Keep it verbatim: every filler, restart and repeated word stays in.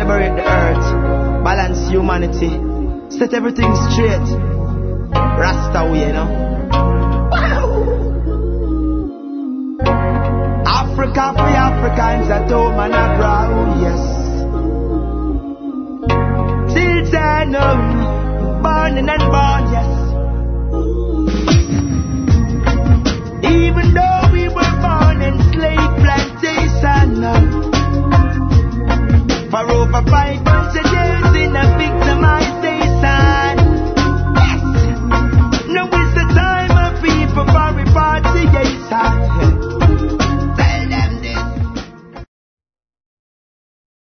liberate the earth, balance humanity, set everything straight. Rasta way, you know. Africa, free Africans at home and abroad, yes. Children, um, born and born, yes.